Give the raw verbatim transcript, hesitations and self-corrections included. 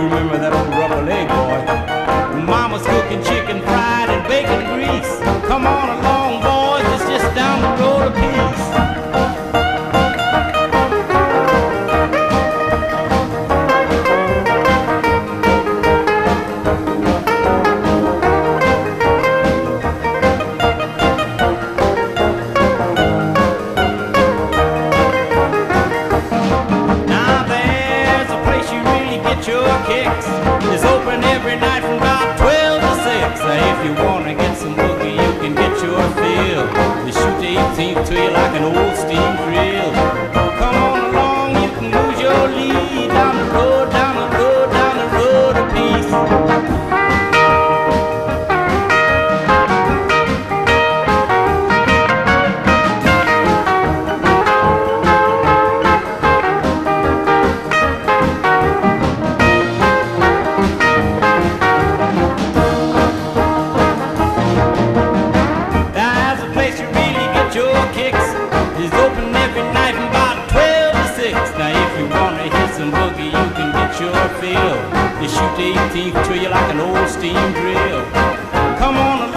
you remember that old rubber leg, boy. Mama's cooking chicken fried and bacon grease. Come on along, boys, it's just down the road a piece. Your kicks is open every night from about twelve to six. Now if you wanna get some boogie, you can get your fill. They shoot the eighteenth to you like an old steam drill. Come on along, you can lose your lead down the road, down the road, down the road a piece. It's open every night from about twelve to six. Now if you wanna hit some boogie, you can get your fill. They shoot the eighteenth to you like an old steam drill. Come on